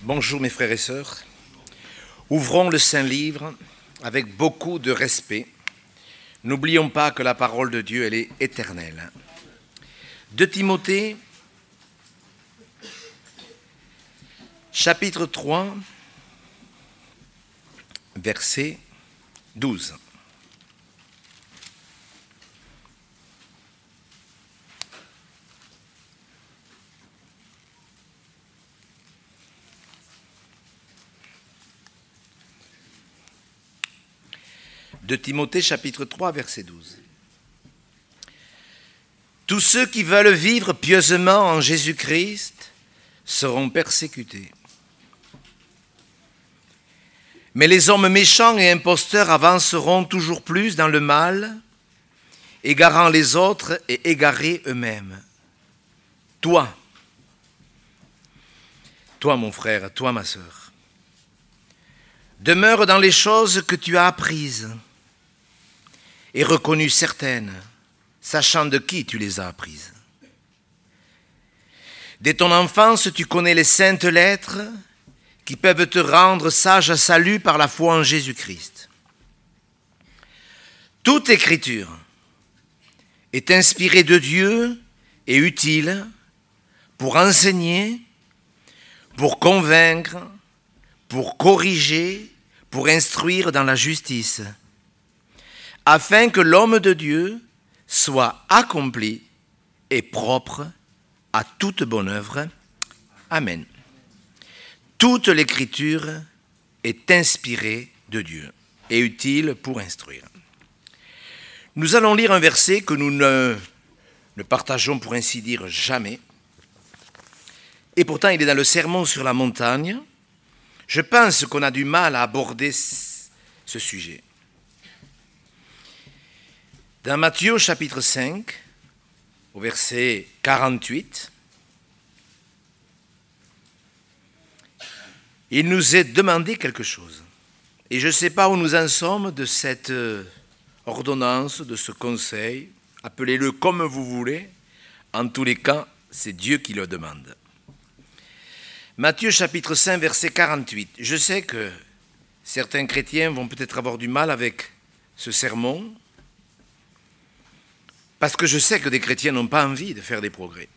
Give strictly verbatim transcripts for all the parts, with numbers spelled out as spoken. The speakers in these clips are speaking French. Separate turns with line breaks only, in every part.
Bonjour mes frères et sœurs. Ouvrons le Saint-Livre avec beaucoup de respect. N'oublions pas que la parole de Dieu, elle est éternelle. deux Timothée, chapitre trois, verset douze. deux Timothée, chapitre trois, verset douze. Tous ceux qui veulent vivre pieusement en Jésus-Christ seront persécutés. Mais les hommes méchants et imposteurs avanceront toujours plus dans le mal, égarant les autres et égarés eux-mêmes. Toi, toi mon frère, toi ma sœur, demeure dans les choses que tu as apprises et reconnues certaines, sachant de qui tu les as apprises. Dès ton enfance, tu connais les saintes lettres qui peuvent te rendre sage à salut par la foi en Jésus-Christ. Toute écriture est inspirée de Dieu et utile pour enseigner, pour convaincre, pour corriger, pour instruire dans la justice, afin que l'homme de Dieu soit accompli et propre à toute bonne œuvre. Amen. Toute l'écriture est inspirée de Dieu et utile pour instruire. Nous allons lire un verset que nous ne, ne partageons pour ainsi dire jamais. Et pourtant, il est dans le Sermon sur la montagne. Je pense qu'on a du mal à aborder ce sujet. Dans Matthieu chapitre cinq, au verset quarante-huit, il nous est demandé quelque chose. Et je ne sais pas où nous en sommes de cette ordonnance, de ce conseil. Appelez-le comme vous voulez. En tous les cas, c'est Dieu qui le demande. Matthieu chapitre cinq, verset quarante-huit. Je sais que certains chrétiens vont peut-être avoir du mal avec ce sermon, parce que je sais que des chrétiens n'ont pas envie de faire des progrès.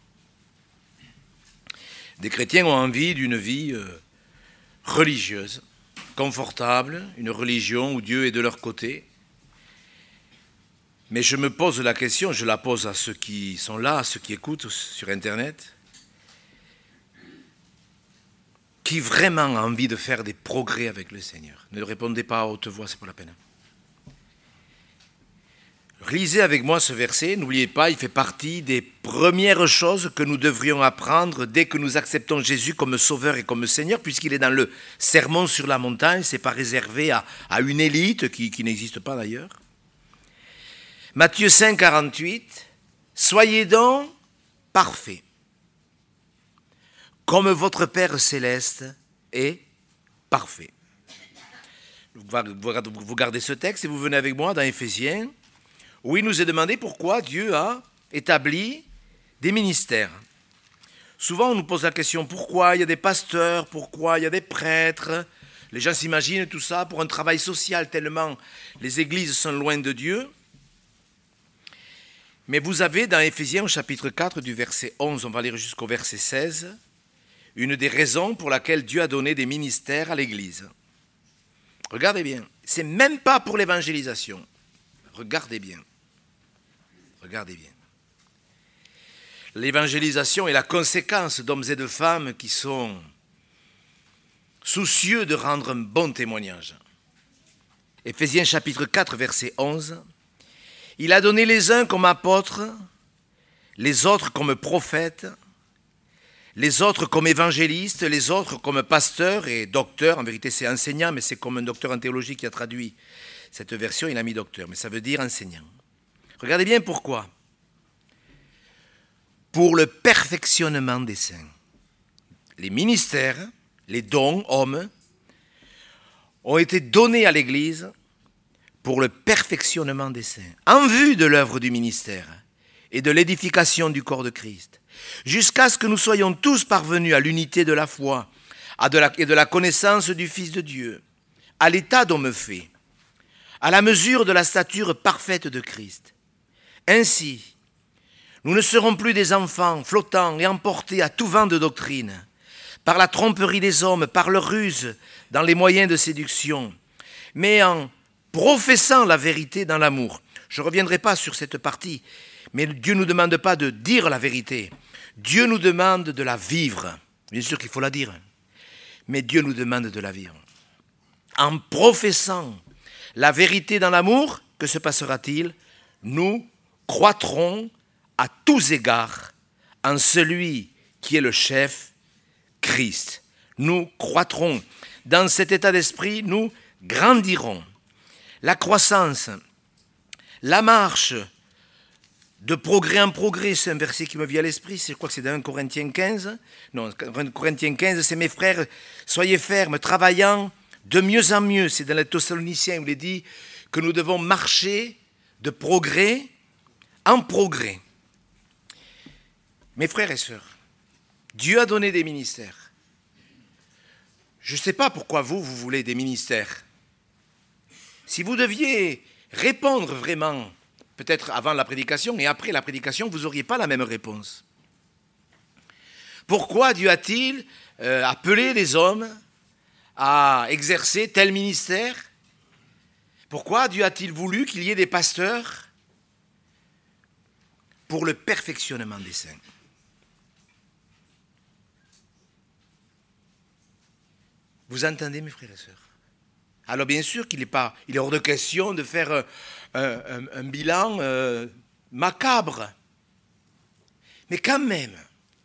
Des chrétiens ont envie d'une vie euh, religieuse, confortable, une religion où Dieu est de leur côté. Mais je me pose la question, je la pose à ceux qui sont là, à ceux qui écoutent sur Internet. Qui vraiment a envie de faire des progrès avec le Seigneur? Ne répondez pas à haute voix, c'est pas la peine. Lisez avec moi ce verset, n'oubliez pas, il fait partie des premières choses que nous devrions apprendre dès que nous acceptons Jésus comme Sauveur et comme Seigneur, puisqu'il est dans le Sermon sur la montagne, ce n'est pas réservé à, à une élite qui, qui n'existe pas d'ailleurs. Matthieu cinq, quarante-huit, « Soyez donc parfaits, comme votre Père céleste est parfait. » Vous gardez ce texte et vous venez avec moi dans Éphésiens, où il nous est demandé pourquoi Dieu a établi des ministères. Souvent, on nous pose la question, pourquoi il y a des pasteurs, pourquoi il y a des prêtres? Les gens s'imaginent tout ça pour un travail social, tellement les églises sont loin de Dieu. Mais vous avez dans Éphésiens, au chapitre quatre, du verset onze, on va lire jusqu'au verset seize, une des raisons pour laquelle Dieu a donné des ministères à l'Église. Regardez bien, c'est même pas pour l'évangélisation. Regardez bien. Regardez bien. L'évangélisation est la conséquence d'hommes et de femmes qui sont soucieux de rendre un bon témoignage. Éphésiens chapitre quatre, verset onze. Il a donné les uns comme apôtres, les autres comme prophètes, les autres comme évangélistes, les autres comme pasteurs et docteurs. En vérité, c'est enseignant, mais c'est comme un docteur en théologie qui a traduit cette version, il a mis docteur, mais ça veut dire enseignant. Regardez bien pourquoi. Pour le perfectionnement des saints. Les ministères, les dons, hommes, ont été donnés à l'Église pour le perfectionnement des saints, en vue de l'œuvre du ministère et de l'édification du corps de Christ, jusqu'à ce que nous soyons tous parvenus à l'unité de la foi, à de la, et de la connaissance du Fils de Dieu, à l'état d'homme fait, à la mesure de la stature parfaite de Christ. Ainsi, nous ne serons plus des enfants flottants et emportés à tout vent de doctrine, par la tromperie des hommes, par leur ruse, dans les moyens de séduction, mais en professant la vérité dans l'amour. Je ne reviendrai pas sur cette partie, mais Dieu ne nous demande pas de dire la vérité. Dieu nous demande de la vivre. Bien sûr qu'il faut la dire, mais Dieu nous demande de la vivre. En professant la vérité dans l'amour, que se passera-t-il? Nous croîtrons à tous égards en celui qui est le chef, Christ. Nous croîtrons. Dans cet état d'esprit, nous grandirons. La croissance, la marche de progrès en progrès, c'est un verset qui me vient à l'esprit, je crois que c'est dans un Corinthiens quinze. Non, un Corinthiens quinze, c'est mes frères, soyez fermes, travaillant de mieux en mieux. C'est dans les Thessaloniciens où il est dit que nous devons marcher de progrès en progrès. Mes frères et sœurs, Dieu a donné des ministères. Je ne sais pas pourquoi vous, vous voulez des ministères. Si vous deviez répondre vraiment, peut-être avant la prédication et après la prédication, vous n'auriez pas la même réponse. Pourquoi Dieu a-t-il euh, appelé les hommes à exercer tel ministère? Pourquoi Dieu a-t-il voulu qu'il y ait des pasteurs? Pour le perfectionnement des saints. Vous entendez, mes frères et sœurs? Alors bien sûr qu'il n'est pas, il est hors de question de faire un, un, un bilan euh, macabre. Mais quand même,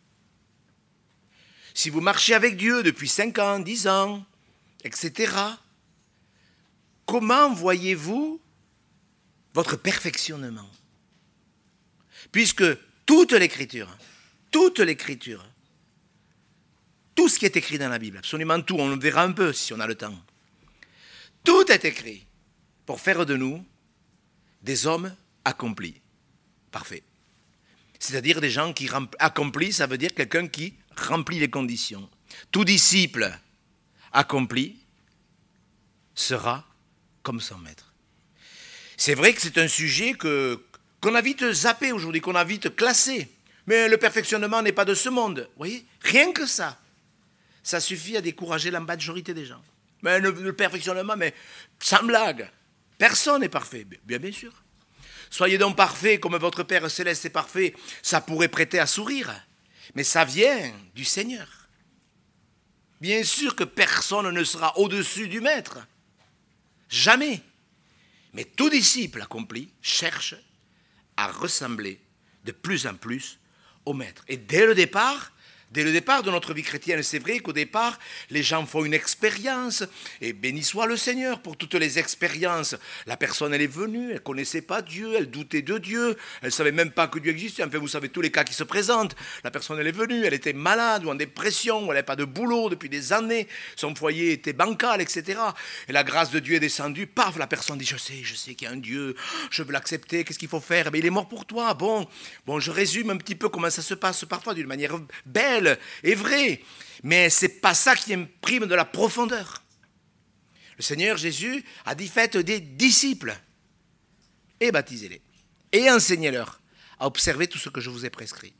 si vous marchez avec Dieu depuis cinq ans, dix ans, et cetera, comment voyez-vous votre perfectionnement? Puisque toute l'Écriture, toute l'Écriture, tout ce qui est écrit dans la Bible, absolument tout, on le verra un peu si on a le temps, tout est écrit pour faire de nous des hommes accomplis. Parfait. C'est-à-dire des gens qui rempl- accomplis, ça veut dire quelqu'un qui remplit les conditions. Tout disciple accompli sera comme son maître. C'est vrai que c'est un sujet que, qu'on a vite zappé aujourd'hui, qu'on a vite classé. Mais le perfectionnement n'est pas de ce monde. Vous voyez, rien que ça, ça suffit à décourager la majorité des gens. Mais le, le perfectionnement, mais sans blague, personne n'est parfait. Bien, bien sûr. Soyez donc parfaits comme votre Père Céleste est parfait. Ça pourrait prêter à sourire, mais ça vient du Seigneur. Bien sûr que personne ne sera au-dessus du Maître. Jamais. Mais tout disciple accompli cherche à ressembler de plus en plus au Maître. Et dès le départ, dès le départ de notre vie chrétienne, c'est vrai qu'au départ, les gens font une expérience, et béni soit le Seigneur pour toutes les expériences. La personne, elle est venue, elle ne connaissait pas Dieu, elle doutait de Dieu, elle ne savait même pas que Dieu existait. Enfin, vous savez tous les cas qui se présentent. La personne, elle est venue, elle était malade ou en dépression, ou elle n'avait pas de boulot depuis des années, son foyer était bancal, et cetera. Et la grâce de Dieu est descendue, paf, la personne dit, je sais, je sais qu'il y a un Dieu, je veux l'accepter, qu'est-ce qu'il faut faire? Mais il est mort pour toi. Bon, bon, je résume un petit peu comment ça se passe parfois d'une manière belle est vrai, mais ce n'est pas ça qui imprime de la profondeur. Le Seigneur Jésus a dit, faites des disciples et baptisez-les et enseignez-leur à observer tout ce que je vous ai prescrit.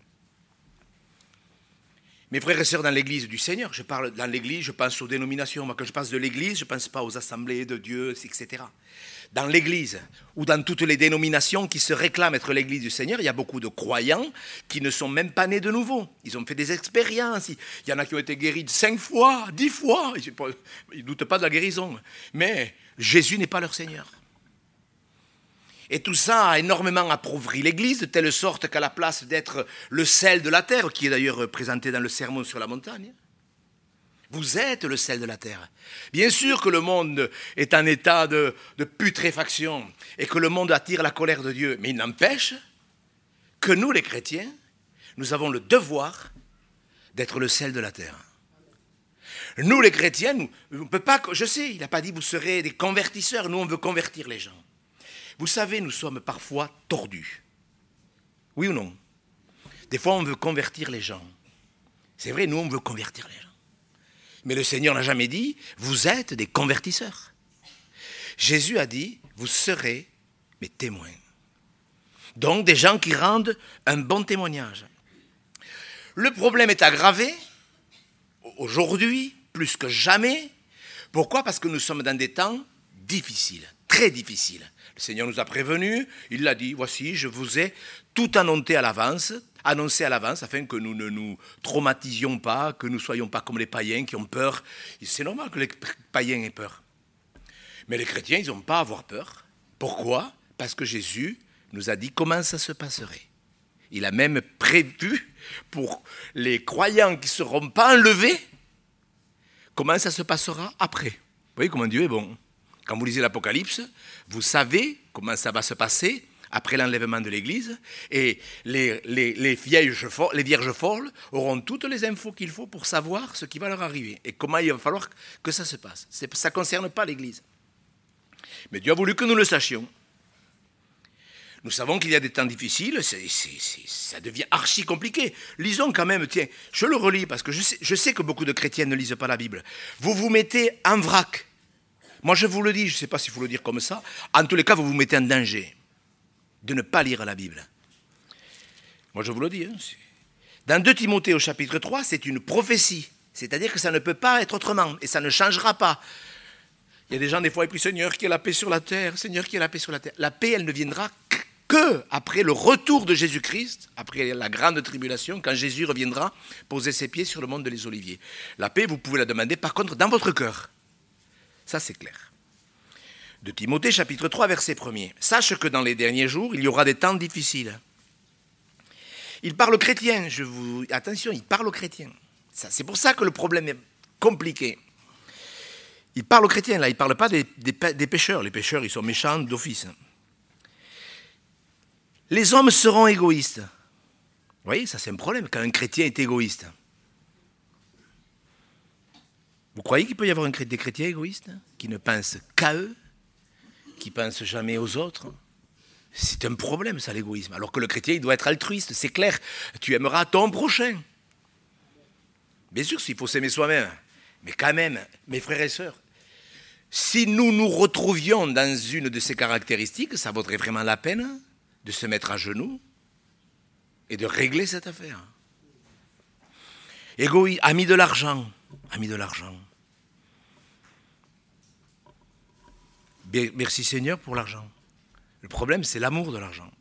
Mes frères et sœurs dans l'église du Seigneur, je parle dans l'église, je pense aux dénominations. Moi, quand je pense de l'église, je ne pense pas aux assemblées de Dieu, et cetera. Dans l'église, ou dans toutes les dénominations qui se réclament être l'église du Seigneur, il y a beaucoup de croyants qui ne sont même pas nés de nouveau. Ils ont fait des expériences. Il y en a qui ont été guéris cinq fois, dix fois. Ils ne doutent pas de la guérison. Mais Jésus n'est pas leur Seigneur. Et tout ça a énormément appauvri l'Église, de telle sorte qu'à la place d'être le sel de la terre, qui est d'ailleurs présenté dans le sermon sur la montagne, vous êtes le sel de la terre. Bien sûr que le monde est en état de, de putréfaction et que le monde attire la colère de Dieu, mais il n'empêche que nous, les chrétiens, nous avons le devoir d'être le sel de la terre. Nous, les chrétiens, nous, on peut pas, je sais, il n'a pas dit vous serez des convertisseurs, nous on veut convertir les gens. Vous savez, nous sommes parfois tordus. Oui ou non? Des fois, on veut convertir les gens. C'est vrai, nous, on veut convertir les gens. Mais le Seigneur n'a jamais dit, vous êtes des convertisseurs. Jésus a dit, vous serez mes témoins. Donc des gens qui rendent un bon témoignage. Le problème est aggravé, aujourd'hui, plus que jamais. Pourquoi ? Parce que nous sommes dans des temps difficiles, très difficiles. Le Seigneur nous a prévenus, il l'a dit, voici, je vous ai tout annoncé à l'avance, annoncé à l'avance, afin que nous ne nous traumatisions pas, que nous ne soyons pas comme les païens qui ont peur. C'est normal que les païens aient peur. Mais les chrétiens, ils n'ont pas à avoir peur. Pourquoi ? Parce que Jésus nous a dit comment ça se passerait. Il a même prévu pour les croyants qui ne seront pas enlevés, comment ça se passera après. Vous voyez comment Dieu est bon. Quand vous lisez l'Apocalypse, vous savez comment ça va se passer après l'enlèvement de l'Église, et les, les, les, vierges, les vierges folles auront toutes les infos qu'il faut pour savoir ce qui va leur arriver, et comment il va falloir que ça se passe. C'est, ça ne concerne pas l'Église. Mais Dieu a voulu que nous le sachions. Nous savons qu'il y a des temps difficiles, c'est, c'est, c'est, ça devient archi compliqué. Lisons quand même, tiens, je le relis parce que je sais, je sais que beaucoup de chrétiens ne lisent pas la Bible. Vous vous mettez en vrac. Moi je vous le dis, je ne sais pas s'il faut le dire comme ça, en tous les cas vous vous mettez en danger de ne pas lire la Bible. Moi je vous le dis. Hein, dans deux Timothée au chapitre trois, c'est une prophétie, c'est-à-dire que ça ne peut pas être autrement et ça ne changera pas. Il y a des gens des fois, et puis Seigneur, qui est la paix sur la terre, Seigneur, qui est la paix sur la terre. La paix, elle ne viendra que après le retour de Jésus-Christ, après la grande tribulation, quand Jésus reviendra poser ses pieds sur le mont des Oliviers. La paix, vous pouvez la demander, par contre, dans votre cœur. Ça, c'est clair. De Timothée, chapitre trois, verset premier. Sache que dans les derniers jours, il y aura des temps difficiles. Il parle aux chrétiens, je vous... attention, il parle aux chrétiens. Ça, c'est pour ça que le problème est compliqué. Il parle aux chrétiens, là, il ne parle pas des, des, des pécheurs. Les pécheurs, ils sont méchants d'office. Les hommes seront égoïstes. Vous voyez, ça c'est un problème, quand un chrétien est égoïste. Vous croyez qu'il peut y avoir un, des chrétiens égoïstes qui ne pensent qu'à eux, qui ne pensent jamais aux autres? C'est un problème, ça, l'égoïsme. Alors que le chrétien, il doit être altruiste, c'est clair. Tu aimeras ton prochain. Bien sûr, s'il faut s'aimer soi-même. Mais quand même, mes frères et sœurs, si nous nous retrouvions dans une de ces caractéristiques, ça vaudrait vraiment la peine de se mettre à genoux et de régler cette affaire. Égoïste, ami de l'argent, ami de l'argent. Merci Seigneur pour l'argent. Le problème, c'est l'amour de l'argent.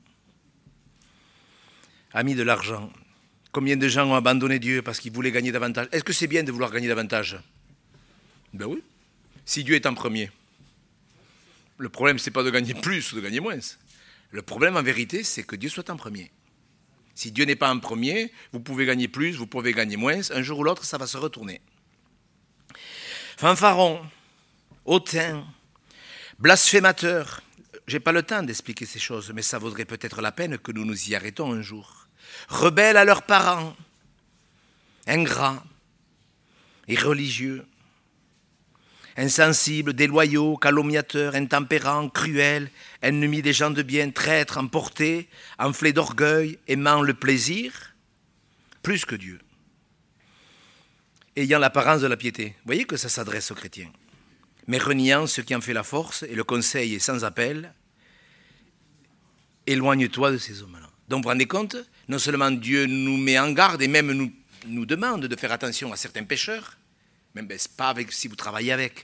Ami de l'argent. Combien de gens ont abandonné Dieu parce qu'ils voulaient gagner davantage? Est-ce que c'est bien de vouloir gagner davantage? Ben oui, si Dieu est en premier. Le problème, ce n'est pas de gagner plus ou de gagner moins. Le problème, en vérité, c'est que Dieu soit en premier. Si Dieu n'est pas en premier, vous pouvez gagner plus, vous pouvez gagner moins. Un jour ou l'autre, ça va se retourner. Fanfaron, hautain, blasphémateur. Je n'ai pas le temps d'expliquer ces choses, mais ça vaudrait peut-être la peine que nous nous y arrêtons un jour. Rebelles à leurs parents, ingrats, irreligieux, insensibles, déloyaux, calomniateurs, intempérants, cruels, ennemis des gens de bien, traîtres, emportés, enflés d'orgueil, aimant le plaisir, plus que Dieu, ayant l'apparence de la piété. Vous voyez que ça s'adresse aux chrétiens. Mais reniant ce qui en fait la force, et le conseil est sans appel, éloigne-toi de ces hommes-là. Donc vous vous rendez compte, non seulement Dieu nous met en garde, et même nous, nous demande de faire attention à certains pécheurs, même ben, c'est pas avec, si vous travaillez avec.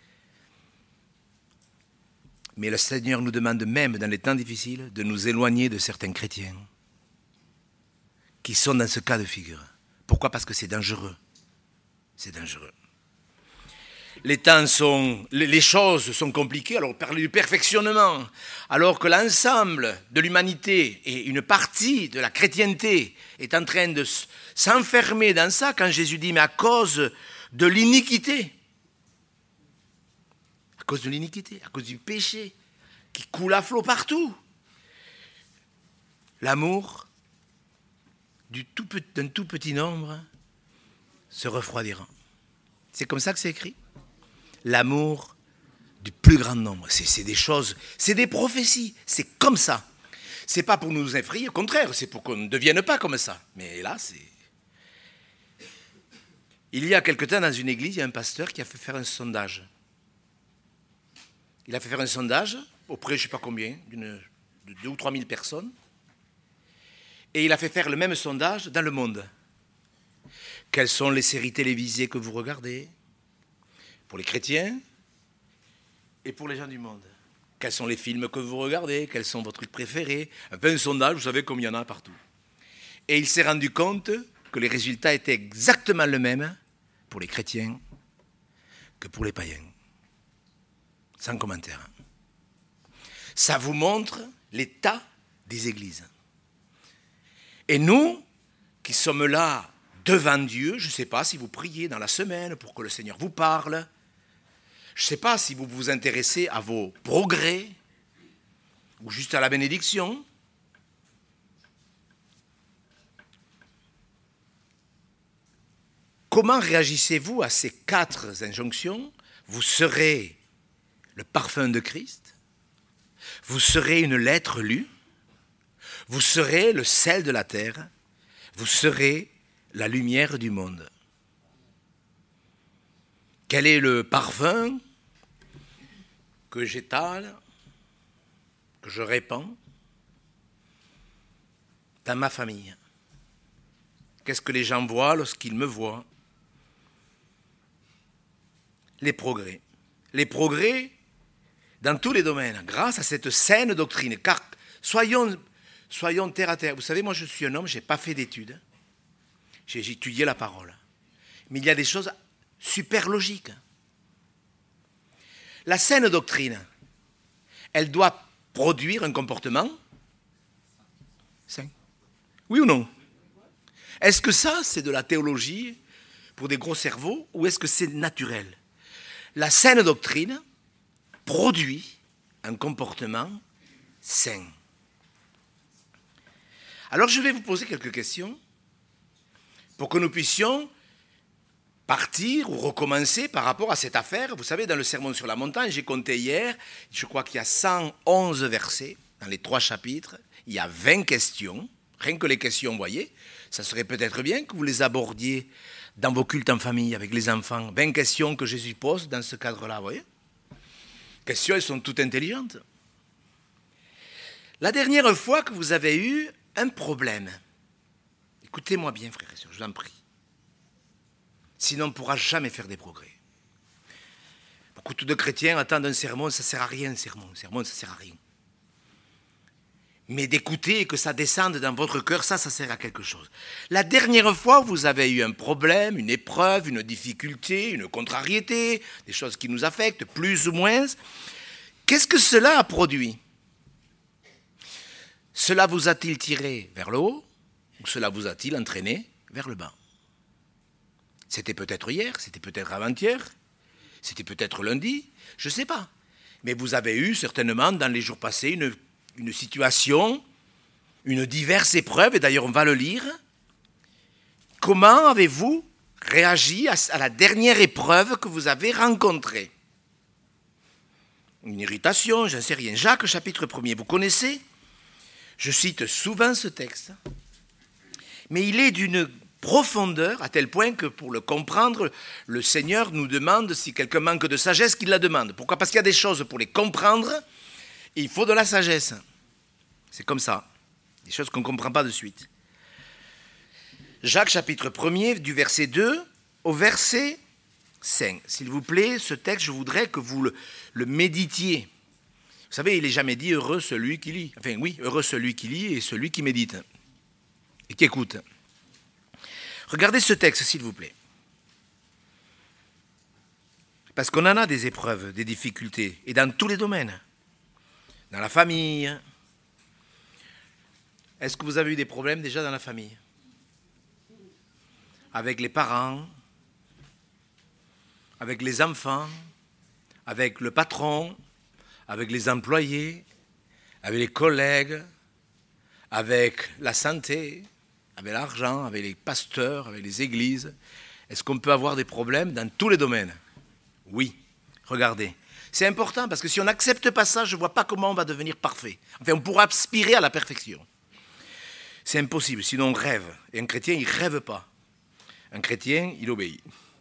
Mais le Seigneur nous demande même dans les temps difficiles de nous éloigner de certains chrétiens qui sont dans ce cas de figure. Pourquoi ? Parce que c'est dangereux. C'est dangereux. Les temps sont, les choses sont compliquées, alors parler du perfectionnement, alors que l'ensemble de l'humanité et une partie de la chrétienté est en train de s'enfermer dans ça, quand Jésus dit, mais à cause de l'iniquité, à cause de l'iniquité, à cause du péché qui coule à flot partout, l'amour du tout, d'un tout petit nombre se refroidira. C'est comme ça que c'est écrit. L'amour du plus grand nombre. C'est, c'est des choses, c'est des prophéties. C'est comme ça. C'est pas pour nous effrayer, au contraire, c'est pour qu'on ne devienne pas comme ça. Mais là, c'est... Il y a quelque temps, dans une église, il y a un pasteur qui a fait faire un sondage. Il a fait faire un sondage auprès, je ne sais pas combien, d'une, de deux ou trois mille personnes. Et il a fait faire le même sondage dans le monde. Quelles sont les séries télévisées que vous regardez? Pour les chrétiens et pour les gens du monde. Quels sont les films que vous regardez? Quels sont vos trucs préférés? Un peu un sondage, vous savez, comme il y en a partout. Et il s'est rendu compte que les résultats étaient exactement les mêmes pour les chrétiens que pour les païens. Sans commentaire. Ça vous montre l'état des églises. Et nous, qui sommes là devant Dieu, je ne sais pas si vous priez dans la semaine pour que le Seigneur vous parle, je ne sais pas si vous vous intéressez à vos progrès ou juste à la bénédiction. Comment réagissez-vous à ces quatre injonctions? Vous serez le parfum de Christ, vous serez une lettre lue, vous serez le sel de la terre, vous serez la lumière du monde. Quel est le parfum que j'étale, que je répands dans ma famille? Qu'est-ce que les gens voient lorsqu'ils me voient? Les progrès. Les progrès dans tous les domaines, grâce à cette saine doctrine. Car soyons, soyons terre à terre. Vous savez, moi je suis un homme, je n'ai pas fait d'études. J'ai étudié la parole. Mais il y a des choses super logiques. La saine doctrine, elle doit produire un comportement sain. Oui ou non? Est-ce que ça, c'est de la théologie pour des gros cerveaux ou est-ce que c'est naturel? La saine doctrine produit un comportement sain. Alors je vais vous poser quelques questions pour que nous puissions partir ou recommencer par rapport à cette affaire. Vous savez, dans le Sermon sur la montagne, j'ai compté hier, je crois qu'il y a cent onze versets dans les trois chapitres, il y a vingt questions, rien que les questions, vous voyez, ça serait peut-être bien que vous les abordiez dans vos cultes en famille, avec les enfants. vingt questions que Jésus pose dans ce cadre-là, vous voyez. Questions, elles sont toutes intelligentes. La dernière fois que vous avez eu un problème, écoutez-moi bien, frères et sœurs, je vous en prie. Sinon, on ne pourra jamais faire des progrès. Beaucoup de chrétiens attendent un sermon, ça ne sert à rien, un sermon. Un sermon, ça ne sert à rien. Mais d'écouter et que ça descende dans votre cœur, ça, ça sert à quelque chose. La dernière fois, vous avez eu un problème, une épreuve, une difficulté, une contrariété, des choses qui nous affectent, plus ou moins. Qu'est-ce que cela a produit? Cela vous a-t-il tiré vers le haut ou cela vous a-t-il entraîné vers le bas? C'était peut-être hier, c'était peut-être avant-hier, c'était peut-être lundi, je ne sais pas. Mais vous avez eu certainement dans les jours passés une, une situation, une diverse épreuve, et d'ailleurs on va le lire. Comment avez-vous réagi à, à la dernière épreuve que vous avez rencontrée? Une irritation, j'en sais rien. Jacques, chapitre premier, vous connaissez? Je cite souvent ce texte, mais il est d'une profondeur à tel point que pour le comprendre, le Seigneur nous demande si quelqu'un manque de sagesse, qu'il la demande. Pourquoi? Parce qu'il y a des choses pour les comprendre, il faut de la sagesse. C'est comme ça, des choses qu'on ne comprend pas de suite. Jacques chapitre premier, du verset deux au verset cinq. S'il vous plaît, ce texte, je voudrais que vous le, le méditiez. Vous savez, il n'est jamais dit heureux celui qui lit. Enfin oui, heureux celui qui lit et celui qui médite et qui écoute. Regardez ce texte, s'il vous plaît. Parce qu'on en a des épreuves, des difficultés, et dans tous les domaines. Dans la famille. Est-ce que vous avez eu des problèmes déjà dans la famille? Avec les parents, avec les enfants, avec le patron, avec les employés, avec les collègues, avec la santé, avec l'argent, avec les pasteurs, avec les églises. Est-ce qu'on peut avoir des problèmes dans tous les domaines? Oui. Regardez. C'est important parce que si on n'accepte pas ça, je ne vois pas comment on va devenir parfait. Enfin, on pourra aspirer à la perfection. C'est impossible, sinon on rêve. Et un chrétien, il ne rêve pas. Un chrétien, il obéit.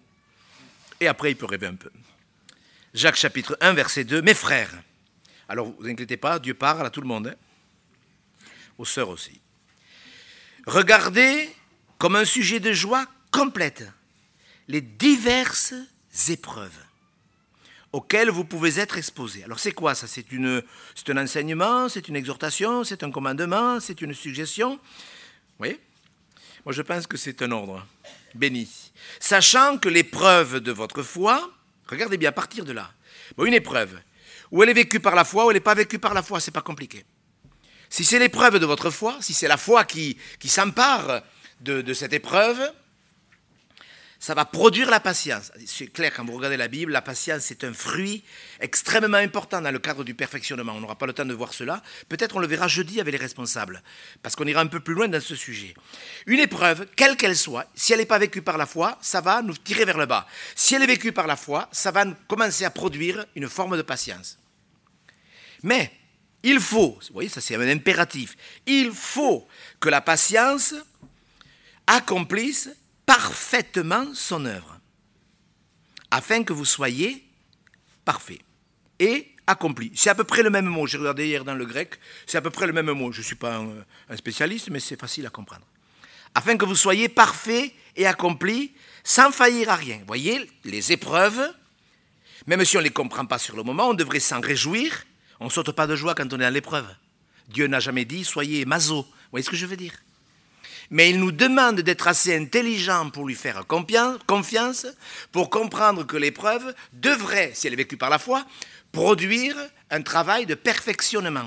Et après, il peut rêver un peu. Jacques chapitre un, verset deux. Mes frères, alors vous inquiétez pas, Dieu parle à tout le monde, hein, aux sœurs aussi. Regardez comme un sujet de joie complète les diverses épreuves auxquelles vous pouvez être exposés. Alors c'est quoi ça? C'est une, c'est un enseignement, c'est une exhortation, c'est un commandement, c'est une suggestion. Vous voyez? Moi je pense que c'est un ordre béni. Sachant que l'épreuve de votre foi, regardez bien à partir de là, bon, une épreuve, où elle est vécue par la foi ou elle n'est pas vécue par la foi, c'est pas compliqué. Si c'est l'épreuve de votre foi, si c'est la foi qui, qui s'empare de, de cette épreuve, ça va produire la patience. C'est clair, quand vous regardez la Bible, la patience est un fruit extrêmement important dans le cadre du perfectionnement. On n'aura pas le temps de voir cela. Peut-être on le verra jeudi avec les responsables, parce qu'on ira un peu plus loin dans ce sujet. Une épreuve, quelle qu'elle soit, si elle n'est pas vécue par la foi, ça va nous tirer vers le bas. Si elle est vécue par la foi, ça va commencer à produire une forme de patience. Mais il faut, vous voyez, ça c'est un impératif, il faut que la patience accomplisse parfaitement son œuvre, afin que vous soyez parfaits et accomplis. C'est à peu près le même mot, j'ai regardé hier dans le grec, c'est à peu près le même mot, je ne suis pas un, un spécialiste, mais c'est facile à comprendre. Afin que vous soyez parfaits et accomplis, sans faillir à rien. Vous voyez, les épreuves, même si on ne les comprend pas sur le moment, on devrait s'en réjouir, on ne saute pas de joie quand on est dans l'épreuve. Dieu n'a jamais dit « soyez maso ». Vous voyez ce que je veux dire ? Mais il nous demande d'être assez intelligents pour lui faire confiance, pour comprendre que l'épreuve devrait, si elle est vécue par la foi, produire un travail de perfectionnement.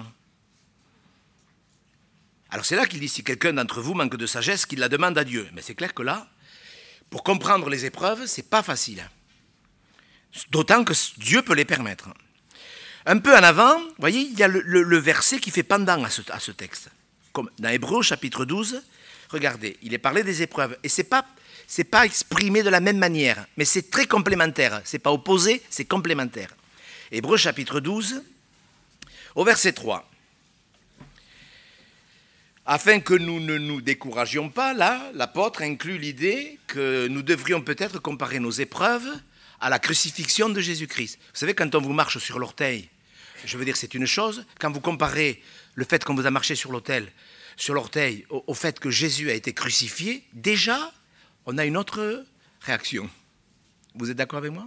Alors c'est là qu'il dit, si quelqu'un d'entre vous manque de sagesse, qu'il la demande à Dieu. Mais c'est clair que là, pour comprendre les épreuves, c'est pas facile. D'autant que Dieu peut les permettre. Un peu en avant, vous voyez, il y a le, le, le verset qui fait pendant à ce, à ce texte. Comme dans Hébreux chapitre douze, regardez, il est parlé des épreuves. Et ce n'est pas, c'est pas exprimé de la même manière, mais c'est très complémentaire. Ce n'est pas opposé, c'est complémentaire. Hébreux chapitre douze, au verset trois. Afin que nous ne nous découragions pas, là, l'apôtre inclut l'idée que nous devrions peut-être comparer nos épreuves à la crucifixion de Jésus-Christ. Vous savez, quand on vous marche sur l'orteil, je veux dire, c'est une chose. Quand vous comparez le fait qu'on vous a marché sur l'autel, sur l'orteil, au, au fait que Jésus a été crucifié, déjà, on a une autre réaction. Vous êtes d'accord avec moi ?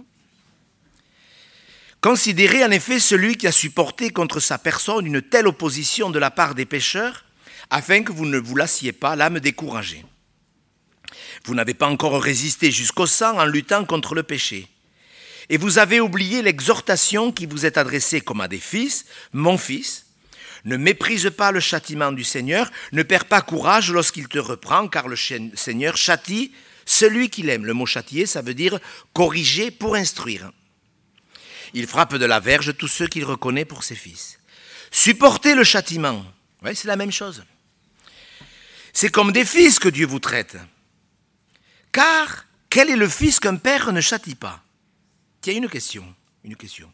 Considérez en effet celui qui a supporté contre sa personne une telle opposition de la part des pécheurs, afin que vous ne vous lassiez pas l'âme découragée. Vous n'avez pas encore résisté jusqu'au sang en luttant contre le péché. Et vous avez oublié l'exhortation qui vous est adressée comme à des fils, « Mon fils, ne méprise pas le châtiment du Seigneur, ne perds pas courage lorsqu'il te reprend, car le Seigneur châtie celui qu'il aime. » Le mot « châtier », ça veut dire « corriger pour instruire ». Il frappe de la verge tous ceux qu'il reconnaît pour ses fils. Supportez le châtiment. Oui, c'est la même chose. C'est comme des fils que Dieu vous traite. Car quel est le fils qu'un père ne châtie pas ? Tiens, une question, une question.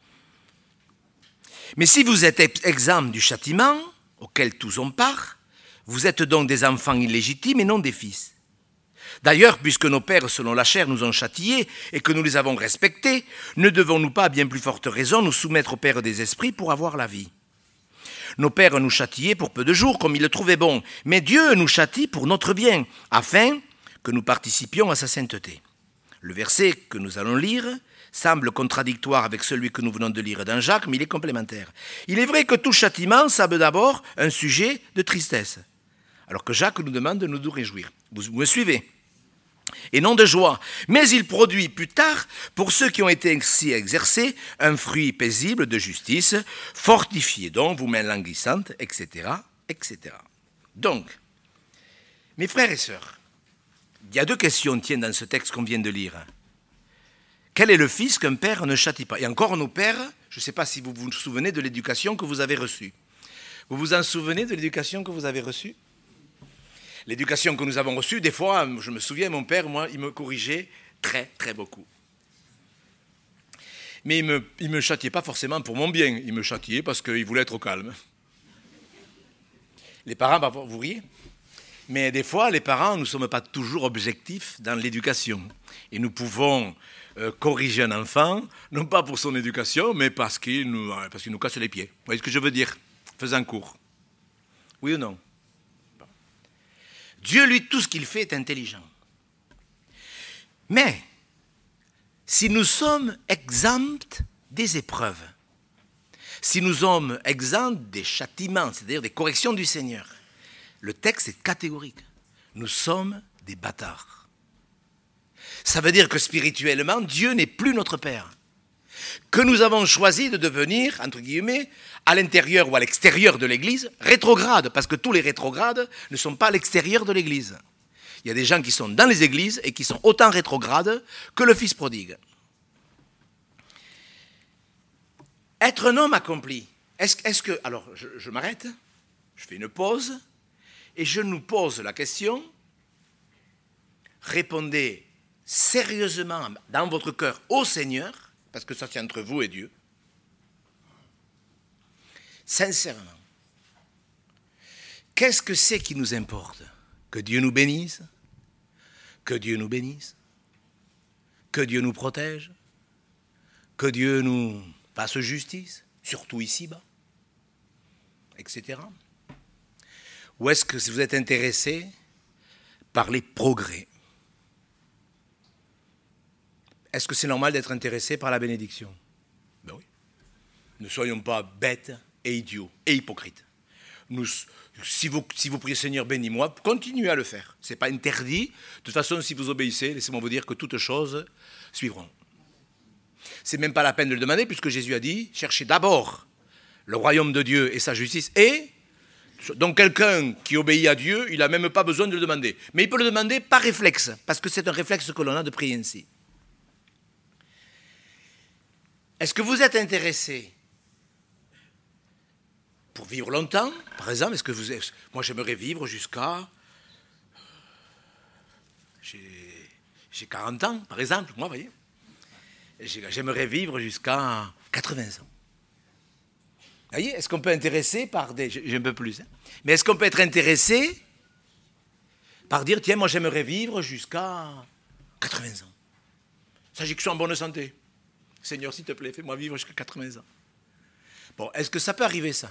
Mais si vous êtes exempt du châtiment, auquel tous ont part, vous êtes donc des enfants illégitimes et non des fils. D'ailleurs, puisque nos pères, selon la chair, nous ont châtiés et que nous les avons respectés, ne devons-nous pas, à bien plus forte raison, nous soumettre au Père des esprits pour avoir la vie ? Nos pères nous châtiaient pour peu de jours, comme ils le trouvaient bon, mais Dieu nous châtie pour notre bien, afin que nous participions à sa sainteté. Le verset que nous allons lire semble contradictoire avec celui que nous venons de lire dans Jacques, mais il est complémentaire. Il est vrai que tout châtiment semble d'abord un sujet de tristesse, alors que Jacques nous demande de nous réjouir. Vous me suivez ? Et non de joie. Mais il produit plus tard, pour ceux qui ont été ainsi exercés, un fruit paisible de justice, fortifié donc, vous mains languissantes, et cetera, et cetera. Donc, mes frères et sœurs, il y a deux questions tiennent dans ce texte qu'on vient de lire. Quel est le fils qu'un père ne châtie pas ? Et encore nos pères, je ne sais pas si vous vous souvenez de l'éducation que vous avez reçue. Vous vous en souvenez de l'éducation que vous avez reçue ? L'éducation que nous avons reçue, des fois, je me souviens, mon père, moi, il me corrigeait très, très beaucoup. Mais il ne me, il me châtiait pas forcément pour mon bien, il me châtiait parce qu'il voulait être au calme. Les parents, vous riez ? Mais des fois, les parents, nous ne sommes pas toujours objectifs dans l'éducation. Et nous pouvons euh, corriger un enfant, non pas pour son éducation, mais parce qu'il nous, parce qu'il nous casse les pieds. Vous voyez ce que je veux dire? Faisant court. Oui ou non? Bon. Dieu, lui, tout ce qu'il fait est intelligent. Mais, si nous sommes exempts des épreuves, si nous sommes exempts des châtiments, c'est-à-dire des corrections du Seigneur, le texte est catégorique. Nous sommes des bâtards. Ça veut dire que spirituellement, Dieu n'est plus notre Père. Que nous avons choisi de devenir, entre guillemets, à l'intérieur ou à l'extérieur de l'Église, rétrogrades, parce que tous les rétrogrades ne sont pas à l'extérieur de l'Église. Il y a des gens qui sont dans les églises et qui sont autant rétrogrades que le fils prodigue. Être un homme accompli, est-ce, est-ce que... Alors, je, je m'arrête, je fais une pause, et je nous pose la question, répondez sérieusement dans votre cœur au Seigneur, parce que ça c'est entre vous et Dieu, sincèrement, qu'est-ce que c'est qui nous importe? Que Dieu nous bénisse, que Dieu nous bénisse, que Dieu nous protège, que Dieu nous fasse justice, surtout ici-bas, et cetera. Ou est-ce que vous êtes intéressé par les progrès? Est-ce que c'est normal d'être intéressé par la bénédiction? Ben oui. Ne soyons pas bêtes et idiots et hypocrites. Nous, si, vous, si vous priez Seigneur, bénis-moi, continuez à le faire. Ce n'est pas interdit. De toute façon, si vous obéissez, laissez-moi vous dire que toutes choses suivront. Ce n'est même pas la peine de le demander, puisque Jésus a dit, cherchez d'abord le royaume de Dieu et sa justice. Et donc quelqu'un qui obéit à Dieu, il n'a même pas besoin de le demander. Mais il peut le demander par réflexe, parce que c'est un réflexe que l'on a de prier ainsi. Est-ce que vous êtes intéressé pour vivre longtemps, par exemple? Est-ce que vous êtes... Moi, j'aimerais vivre jusqu'à... J'ai, j'ai quarante ans, par exemple, moi, vous voyez. J'aimerais vivre jusqu'à quatre-vingts ans. Vous voyez, est-ce qu'on peut être intéressé par des... J'ai un peu plus, hein. Mais est-ce qu'on peut être intéressé par dire, tiens, moi, j'aimerais vivre jusqu'à quatre-vingts ans. Il s'agit que je sois en bonne santé. Seigneur, s'il te plaît, fais-moi vivre jusqu'à quatre-vingts ans. Bon, est-ce que ça peut arriver, ça?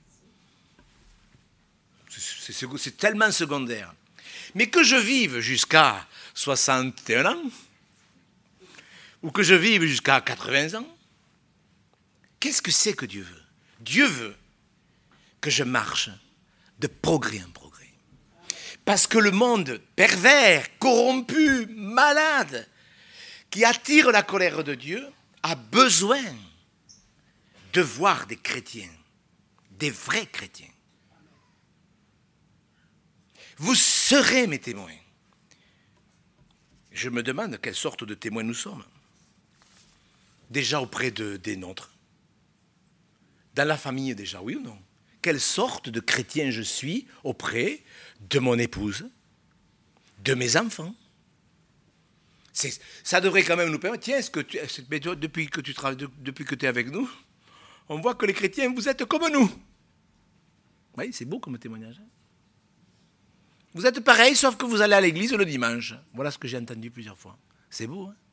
C'est, c'est, c'est tellement secondaire. Mais que je vive jusqu'à soixante et un ans, ou que je vive jusqu'à quatre-vingts ans, qu'est-ce que c'est que Dieu veut? Dieu veut que je marche de progrès en progrès. Parce que le monde pervers, corrompu, malade, qui attire la colère de Dieu, a besoin de voir des chrétiens, des vrais chrétiens. Vous serez mes témoins. Je me demande quelle sorte de témoins nous sommes. Déjà auprès de, des nôtres. Dans la famille déjà, oui ou non? Quelle sorte de chrétien je suis auprès de mon épouse, de mes enfants? C'est, ça devrait quand même nous permettre. Tiens, est-ce que tu, est-ce, depuis que tu travailles, depuis que tu es avec nous, on voit que les chrétiens, vous êtes comme nous. Oui, c'est beau comme témoignage. Hein? Vous êtes pareil, sauf que vous allez à l'église le dimanche. Voilà ce que j'ai entendu plusieurs fois. C'est beau, hein?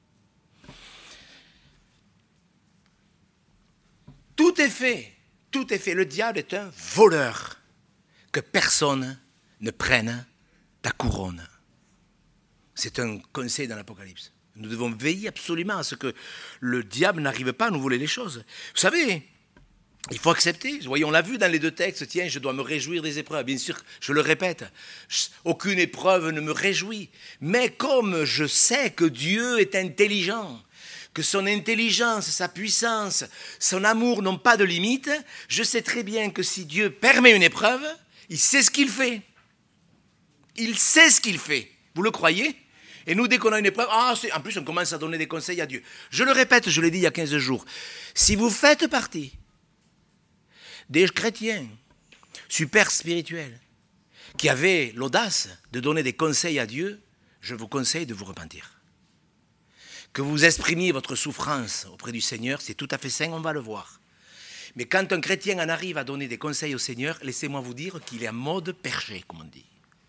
Tout est fait. Tout est fait. Le diable est un voleur. Que personne ne prenne ta couronne. C'est un conseil dans l'Apocalypse. Nous devons veiller absolument à ce que le diable n'arrive pas à nous voler les choses. Vous savez, il faut accepter. Voyez, on l'a vu dans les deux textes. Tiens, je dois me réjouir des épreuves. Bien sûr, je le répète, aucune épreuve ne me réjouit. Mais comme je sais que Dieu est intelligent, que son intelligence, sa puissance, son amour n'ont pas de limite, je sais très bien que si Dieu permet une épreuve, il sait ce qu'il fait. Il sait ce qu'il fait. Vous le croyez ? Et nous, dès qu'on a une épreuve, ah, c'est... en plus, on commence à donner des conseils à Dieu. Je le répète, je l'ai dit il y a quinze jours. Si vous faites partie des chrétiens super spirituels qui avaient l'audace de donner des conseils à Dieu, je vous conseille de vous repentir. Que vous exprimiez votre souffrance auprès du Seigneur, c'est tout à fait sain, on va le voir. Mais quand un chrétien en arrive à donner des conseils au Seigneur, laissez-moi vous dire qu'il est en mode perché, comme on dit.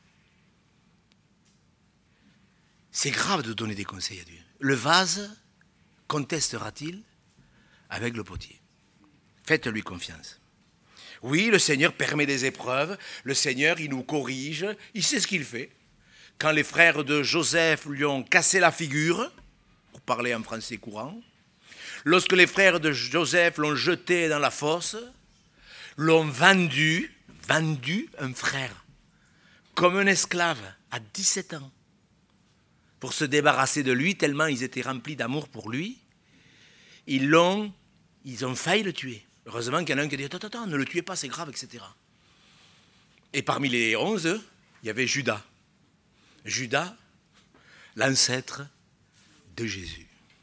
C'est grave de donner des conseils à Dieu. Le vase contestera-t-il avec le potier? Faites-lui confiance. Oui, le Seigneur permet des épreuves, le Seigneur, il nous corrige, il sait ce qu'il fait. Quand les frères de Joseph lui ont cassé la figure, pour parler en français courant, lorsque les frères de Joseph l'ont jeté dans la fosse, l'ont vendu, vendu un frère, comme un esclave, à dix-sept ans, pour se débarrasser de lui, tellement ils étaient remplis d'amour pour lui, ils l'ont, ils ont failli le tuer. Heureusement qu'il y en a un qui a dit « Attends, attends, ne le tuez pas, c'est grave, et cetera » Et parmi les onze, il y avait Judas. Judas, l'ancêtre de Jésus.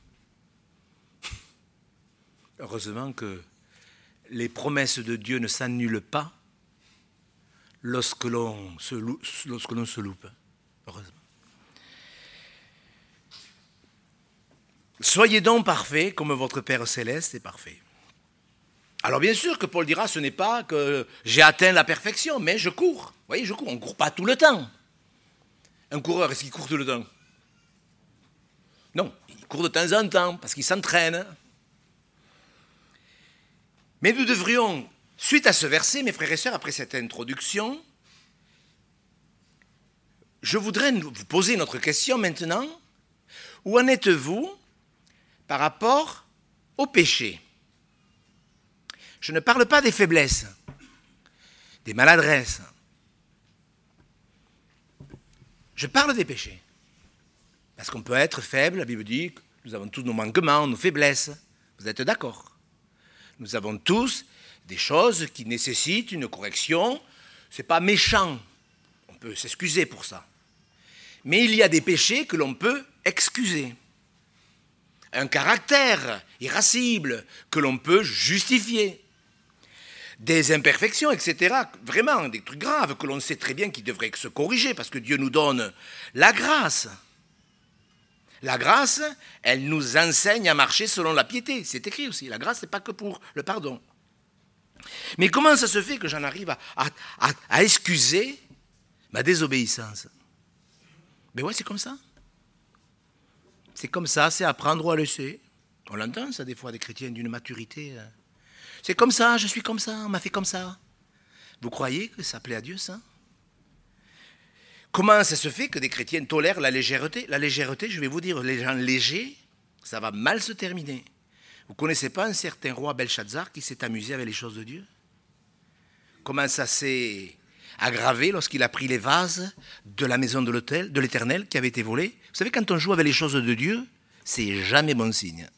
Heureusement que les promesses de Dieu ne s'annulent pas lorsque l'on se, lorsque l'on se loupe. Heureusement. Soyez donc parfaits comme votre Père Céleste est parfait. Alors bien sûr que Paul dira, ce n'est pas que j'ai atteint la perfection, mais je cours. Vous voyez, je cours. On ne court pas tout le temps. Un coureur, est-ce qu'il court tout le temps? Non, il court de temps en temps, parce qu'il s'entraîne. Mais nous devrions, suite à ce verset, mes frères et sœurs, après cette introduction, je voudrais vous poser notre question maintenant. Où en êtes-vous par rapport au péché? Je ne parle pas des faiblesses, des maladresses. Je parle des péchés. Parce qu'on peut être faible, la Bible dit que nous avons tous nos manquements, nos faiblesses. Vous êtes d'accord? Nous avons tous des choses qui nécessitent une correction. Ce n'est pas méchant. On peut s'excuser pour ça. Mais il y a des péchés que l'on peut excuser. Un caractère irascible que l'on peut justifier. Des imperfections, et cetera. Vraiment, des trucs graves que l'on sait très bien qui devraient se corriger parce que Dieu nous donne la grâce. La grâce, elle nous enseigne à marcher selon la piété. C'est écrit aussi. La grâce, ce n'est pas que pour le pardon. Mais comment ça se fait que j'en arrive à, à, à, à excuser ma désobéissance? Ben ouais, c'est comme ça. C'est comme ça, c'est à prendre ou à laisser. On l'entend, ça, des fois, des chrétiens d'une maturité. C'est comme ça, je suis comme ça, on m'a fait comme ça. Vous croyez que ça plaît à Dieu, ça? Comment ça se fait que des chrétiens tolèrent la légèreté? La légèreté, je vais vous dire, les gens légers, ça va mal se terminer. Vous ne connaissez pas un certain roi Belshazzar qui s'est amusé avec les choses de Dieu? Comment ça s'est aggravé lorsqu'il a pris les vases de la maison de l'autel, de l'Éternel qui avait été volés? Vous savez, quand on joue avec les choses de Dieu, c'est jamais bon signe.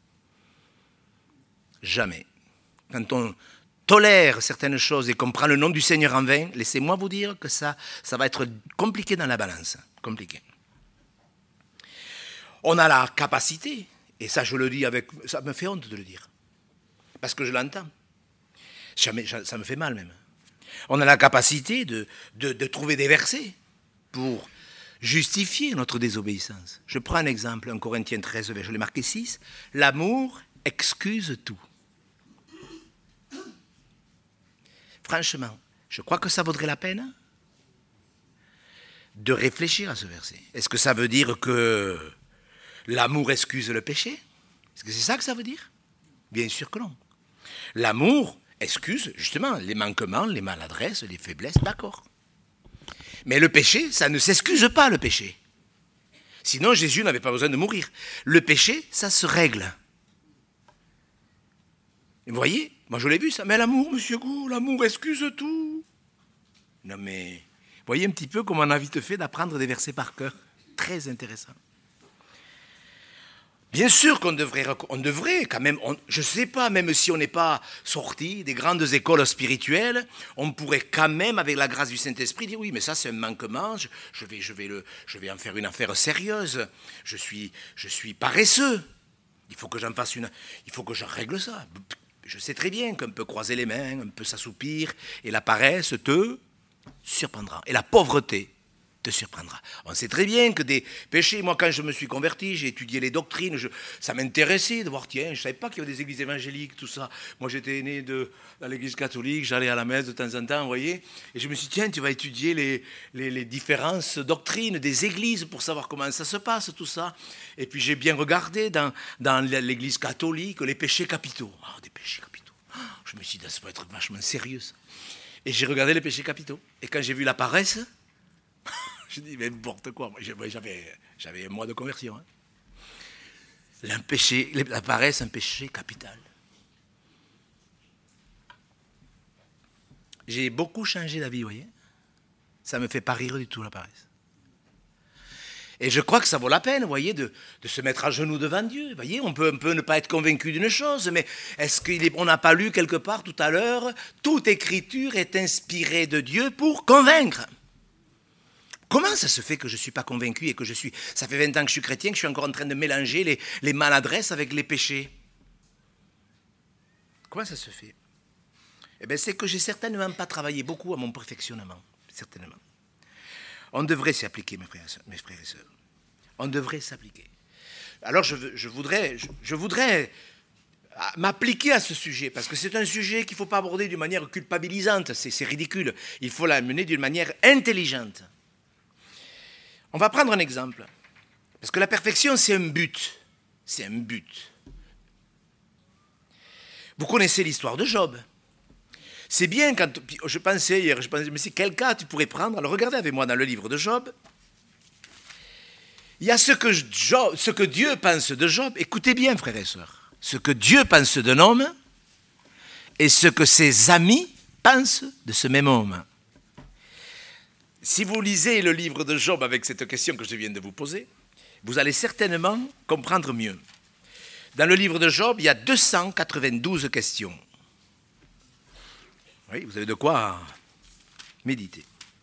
Jamais. Quand on tolère certaines choses et qu'on prend le nom du Seigneur en vain, laissez-moi vous dire que ça, ça va être compliqué dans la balance. Compliqué. On a la capacité, et ça je le dis avec... Ça me fait honte de le dire, parce que je l'entends. Ça me, ça me fait mal même. On a la capacité de, de, de trouver des versets pour justifier notre désobéissance. Je prends un exemple, un Corinthiens treize, je l'ai marqué six. L'amour excuse tout. Franchement, je crois que ça vaudrait la peine de réfléchir à ce verset. Est-ce que ça veut dire que l'amour excuse le péché? Est-ce que c'est ça que ça veut dire? Bien sûr que non. L'amour excuse justement les manquements, les maladresses, les faiblesses, d'accord. Mais le péché, ça ne s'excuse pas, le péché. Sinon, Jésus n'avait pas besoin de mourir. Le péché, ça se règle. Et vous voyez, moi je l'ai vu ça, mais l'amour, monsieur Gou, l'amour excuse tout. Non mais, vous voyez un petit peu comment on a vite fait d'apprendre des versets par cœur. Très intéressant. Bien sûr qu'on devrait, on devrait quand même, on, je ne sais pas, même si on n'est pas sorti des grandes écoles spirituelles, on pourrait quand même, avec la grâce du Saint-Esprit, dire oui, mais ça c'est un manquement, je, je, vais, je, vais le, je vais en faire une affaire sérieuse, je suis, je suis paresseux, il faut que j'en fasse une, il faut que je règle ça. Je sais très bien qu'on peut croiser les mains, on peut s'assoupir, et la paresse te surprendra, et la pauvreté te te surprendra. On sait très bien que des péchés, moi quand je me suis converti, j'ai étudié les doctrines, je, ça m'intéressait de voir, tiens, je ne savais pas qu'il y avait des églises évangéliques, tout ça. Moi j'étais né de, dans l'église catholique, j'allais à la messe de temps en temps, vous voyez, et je me suis dit, tiens, tu vas étudier les, les, les différentes doctrines des églises pour savoir comment ça se passe, tout ça. Et puis j'ai bien regardé dans, dans l'église catholique les péchés capitaux. Ah, des péchés capitaux. Je me suis dit, ça peut être vachement sérieux ça. Et j'ai regardé les péchés capitaux. Et quand j'ai vu la paresse, j'ai dit, mais n'importe quoi. Moi, j'avais, j'avais un mois de conversion. Hein. Un péché, la paresse, un péché capital. J'ai beaucoup changé d'avis, vous voyez. Ça ne me fait pas rire du tout, la paresse. Et je crois que ça vaut la peine, vous voyez, de, de se mettre à genoux devant Dieu. Vous voyez, on peut, on peut ne pas être convaincu d'une chose, mais est-ce qu'on n'a pas lu quelque part tout à l'heure, toute écriture est inspirée de Dieu pour convaincre. Comment ça se fait que je ne suis pas convaincu et que je suis... Ça fait vingt ans que je suis chrétien, que je suis encore en train de mélanger les, les maladresses avec les péchés. Comment ça se fait? Eh bien, c'est que j'ai certainement pas travaillé beaucoup à mon perfectionnement, certainement. On devrait s'y appliquer, mes frères, mes frères et sœurs. On devrait s'appliquer. Alors, je, je voudrais, je, je voudrais m'appliquer à ce sujet, parce que c'est un sujet qu'il ne faut pas aborder d'une manière culpabilisante, c'est, c'est ridicule. Il faut l'amener d'une manière intelligente. On va prendre un exemple. Parce que la perfection, c'est un but. C'est un but. Vous connaissez l'histoire de Job. C'est bien quand... Je pensais hier, je pensais, mais c'est quel cas tu pourrais prendre? Alors regardez avec moi dans le livre de Job. Il y a ce que, Job, ce que Dieu pense de Job. Écoutez bien, frères et sœurs. Ce que Dieu pense d'un homme et ce que ses amis pensent de ce même homme. Si vous lisez le livre de Job avec cette question que je viens de vous poser, vous allez certainement comprendre mieux. Dans le livre de Job, il y a deux cent quatre-vingt-douze questions. Oui, vous avez de quoi méditer.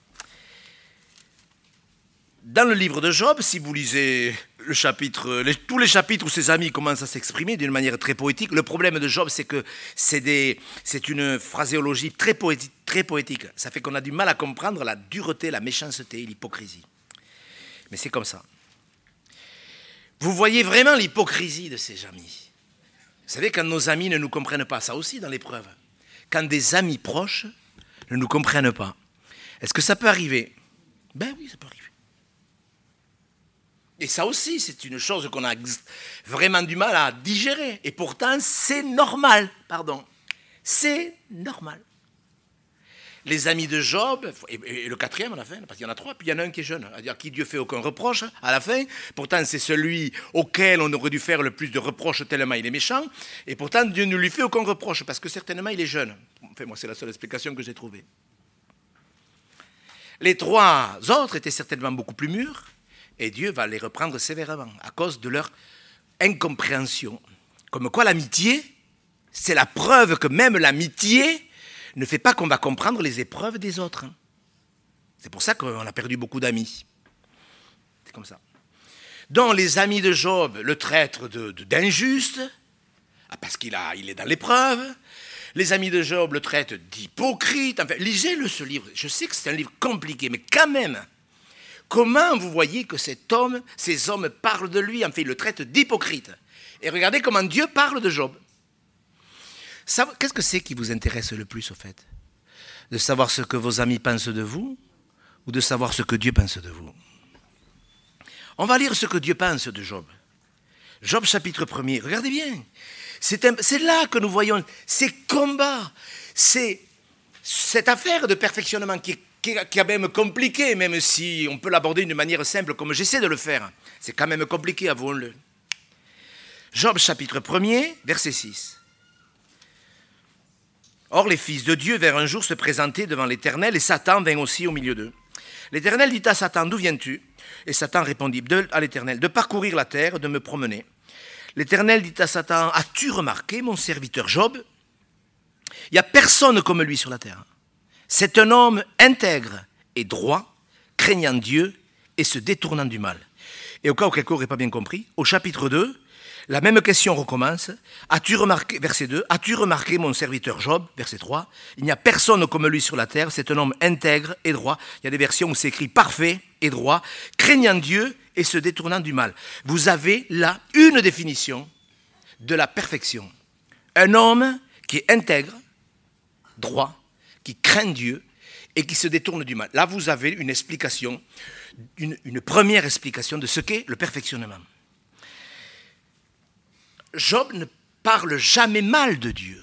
Dans le livre de Job, si vous lisez le chapitre, les, tous les chapitres où ses amis commencent à s'exprimer d'une manière très poétique, le problème de Job, c'est que c'est, des, c'est une phraséologie très poétique, très poétique. Ça fait qu'on a du mal à comprendre la dureté, la méchanceté, l'hypocrisie. Mais c'est comme ça. Vous voyez vraiment l'hypocrisie de ces amis. Vous savez, quand nos amis ne nous comprennent pas, ça aussi dans l'épreuve. Quand des amis proches ne nous comprennent pas. Est-ce que ça peut arriver? Ben oui, ça peut arriver. Et ça aussi, c'est une chose qu'on a vraiment du mal à digérer. Et pourtant, c'est normal, pardon. C'est normal. Les amis de Job, et le quatrième à la fin, parce qu'il y en a trois, puis il y en a un qui est jeune, c'est-à-dire à qui Dieu fait aucun reproche à la fin. Pourtant, c'est celui auquel on aurait dû faire le plus de reproches tellement il est méchant. Et pourtant, Dieu ne lui fait aucun reproche, parce que certainement il est jeune. Enfin, moi, c'est la seule explication que j'ai trouvée. Les trois autres étaient certainement beaucoup plus mûrs, et Dieu va les reprendre sévèrement, à cause de leur incompréhension. Comme quoi l'amitié, c'est la preuve que même l'amitié ne fait pas qu'on va comprendre les épreuves des autres. C'est pour ça qu'on a perdu beaucoup d'amis. C'est comme ça. Donc les amis de Job le traitent de, de, d'injuste, parce qu'il a, il est dans l'épreuve. Les amis de Job le traitent d'hypocrite. Enfin, lisez-le ce livre. Je sais que c'est un livre compliqué, mais quand même, comment vous voyez que cet homme, ces hommes parlent de lui? En fait, ils le traitent d'hypocrite. Et regardez comment Dieu parle de Job. Ça, qu'est-ce que c'est qui vous intéresse le plus, au fait? De savoir ce que vos amis pensent de vous ou de savoir ce que Dieu pense de vous? On va lire ce que Dieu pense de Job. Job chapitre premier, regardez bien. C'est, un, c'est là que nous voyons ces combats, c'est cette affaire de perfectionnement qui est, qui est quand même compliquée, même si on peut l'aborder d'une manière simple comme j'essaie de le faire. C'est quand même compliqué, avouons-le. Job chapitre premier, verset six. Or, les fils de Dieu vinrent un jour se présenter devant l'Éternel, et Satan vint aussi au milieu d'eux. L'Éternel dit à Satan, « D'où viens-tu » Et Satan répondit à l'Éternel, « De parcourir la terre, de me promener. » L'Éternel dit à Satan, « As-tu remarqué mon serviteur Job? Il n'y a personne comme lui sur la terre. C'est un homme intègre et droit, craignant Dieu et se détournant du mal. » Et au cas où quelqu'un n'aurait pas bien compris, au chapitre deux, La même question recommence. As-tu remarqué, verset deux, as-tu remarqué mon serviteur Job, verset trois, il n'y a personne comme lui sur la terre, c'est un homme intègre et droit. Il y a des versions où c'est écrit parfait et droit, craignant Dieu et se détournant du mal. Vous avez là une définition de la perfection. Un homme qui est intègre, droit, qui craint Dieu et qui se détourne du mal. Là, vous avez une explication, une, une première explication de ce qu'est le perfectionnement. Job ne parle jamais mal de Dieu.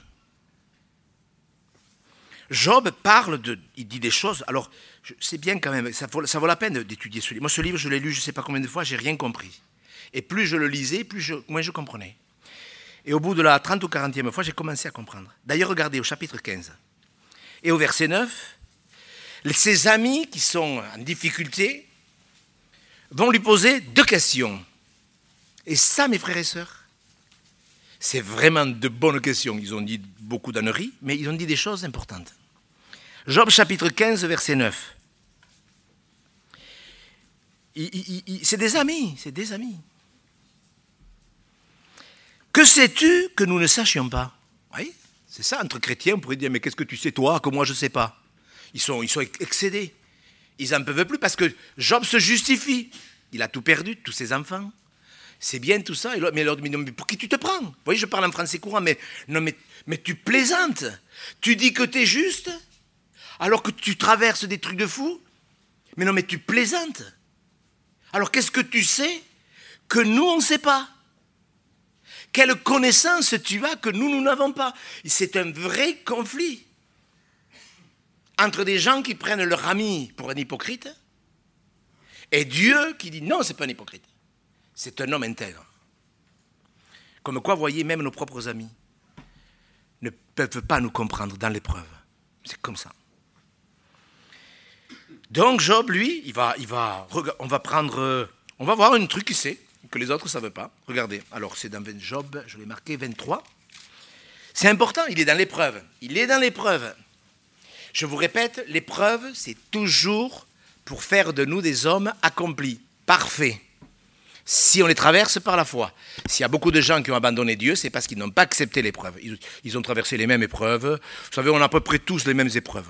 Job parle de... Il dit des choses... Alors, c'est bien quand même, ça vaut, ça vaut la peine d'étudier ce livre. Moi, ce livre, je l'ai lu je ne sais pas combien de fois, je n'ai rien compris. Et plus je le lisais, plus je, moins je comprenais. Et au bout de la trentième ou quarantième fois, j'ai commencé à comprendre. D'ailleurs, regardez au chapitre quinze. Et au verset neuf, ses amis qui sont en difficulté vont lui poser deux questions. Et ça, mes frères et sœurs, c'est vraiment de bonnes questions. Ils ont dit beaucoup d'âneries, mais ils ont dit des choses importantes. Job chapitre quinze, verset neuf. Il, il, il, c'est des amis, c'est des amis. Que sais-tu que nous ne sachions pas? Oui, c'est ça, entre chrétiens, on pourrait dire, mais qu'est-ce que tu sais toi que moi je ne sais pas? Ils sont, ils sont excédés. Ils n'en peuvent plus parce que Job se justifie. Il a tout perdu, tous ses enfants. C'est bien tout ça. Mais alors, mais non, mais pour qui tu te prends? Vous voyez, je parle en français courant, mais, non, mais, mais tu plaisantes. Tu dis que tu es juste, alors que tu traverses des trucs de fou. Mais non, mais tu plaisantes. Alors qu'est-ce que tu sais que nous, on ne sait pas? Quelle connaissance tu as que nous, nous n'avons pas? C'est un vrai conflit entre des gens qui prennent leur ami pour un hypocrite et Dieu qui dit non, ce n'est pas un hypocrite. C'est un homme intègre. Comme quoi, vous voyez, même nos propres amis ne peuvent pas nous comprendre dans l'épreuve. C'est comme ça. Donc Job, lui, il va, il va, on va prendre, on va voir un truc qu'il sait, que les autres ne savent pas. Regardez, alors c'est dans Job, je l'ai marqué, vingt-trois. C'est important, il est dans l'épreuve. Il est dans l'épreuve. Je vous répète, l'épreuve, c'est toujours pour faire de nous des hommes accomplis, parfaits. Si on les traverse par la foi. S'il y a beaucoup de gens qui ont abandonné Dieu, c'est parce qu'ils n'ont pas accepté l'épreuve. Ils, ils ont traversé les mêmes épreuves. Vous savez, on a à peu près tous les mêmes épreuves.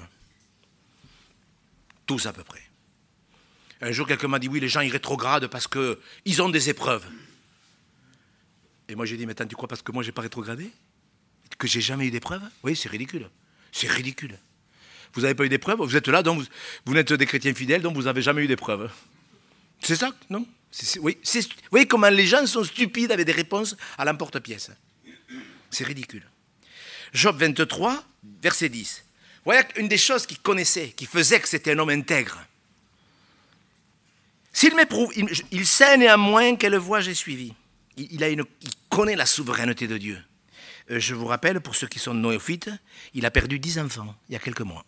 Tous à peu près. Un jour, quelqu'un m'a dit, oui, les gens, ils rétrogradent parce qu'ils ont des épreuves. Et moi, j'ai dit, mais attends, tu crois parce que moi, je n'ai pas rétrogradé? Que j'ai jamais eu d'épreuve? Oui, c'est ridicule. C'est ridicule. Vous n'avez pas eu d'épreuve? Vous êtes là, donc vous, vous êtes des chrétiens fidèles, donc vous n'avez jamais eu d'épreuve. C'est ça, non? C'est, c'est, oui, c'est, vous voyez comment les gens sont stupides avec des réponses à l'emporte-pièce. C'est ridicule. Job vingt-trois, verset dix. Voilà une des choses qu'il connaissait, qui faisait que c'était un homme intègre. S'il m'éprouve, il, il sait néanmoins quelle voie j'ai suivie. Il, il, a une, il connaît la souveraineté de Dieu. Euh, je vous rappelle, pour ceux qui sont néophytes, il a perdu dix enfants il y a quelques mois.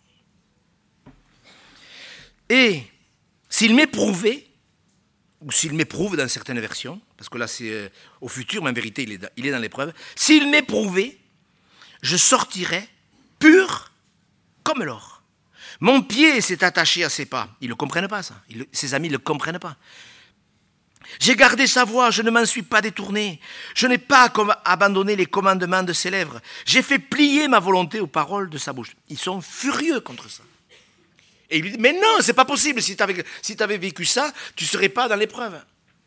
Et s'il m'éprouvait, ou s'il m'éprouve dans certaines versions, parce que là c'est euh, au futur, mais en vérité il est dans, il est dans l'épreuve, s'il m'éprouvait, je sortirais pur comme l'or. Mon pied s'est attaché à ses pas. Ils ne le comprennent pas ça, Ils, ses amis ne le comprennent pas. J'ai gardé sa voix, je ne m'en suis pas détourné. Je n'ai pas abandonné les commandements de ses lèvres. J'ai fait plier ma volonté aux paroles de sa bouche. Ils sont furieux contre ça. Et il lui dit, mais non, c'est pas possible, si tu avais, si tu avais vécu ça, tu ne serais pas dans l'épreuve.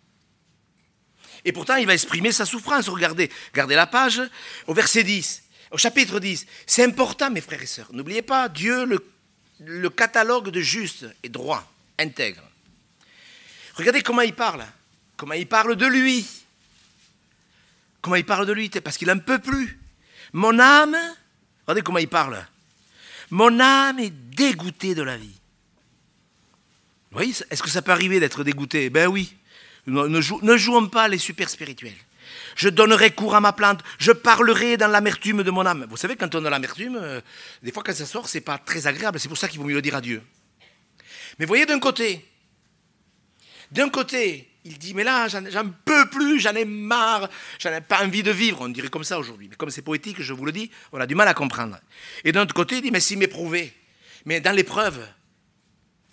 Et pourtant, il va exprimer sa souffrance. Regardez, regardez la page, au verset dix, au chapitre dix. C'est important, mes frères et sœurs. N'oubliez pas, Dieu, le, le catalogue de juste et droit, intègre. Regardez comment il parle. Comment il parle de lui. Comment il parle de lui, parce qu'il n'en peut plus. Mon âme, regardez comment il parle. Mon âme est dégoûtée de la vie. Vous voyez, est-ce que ça peut arriver d'être dégoûté? Ben oui. Ne, ne, jou, ne jouons pas les super spirituels. Je donnerai cours à ma plante, je parlerai dans l'amertume de mon âme. Vous savez, quand on a l'amertume, euh, des fois quand ça sort, c'est pas très agréable. C'est pour ça qu'il vaut mieux le dire à Dieu. Mais voyez, d'un côté, d'un côté, il dit, mais là, j'en, j'en peux plus, j'en ai marre, j'en ai pas envie de vivre. On dirait comme ça aujourd'hui. Mais comme c'est poétique, je vous le dis, on a du mal à comprendre. Et d'un autre côté, il dit, mais s'il m'éprouvait, mais dans l'épreuve,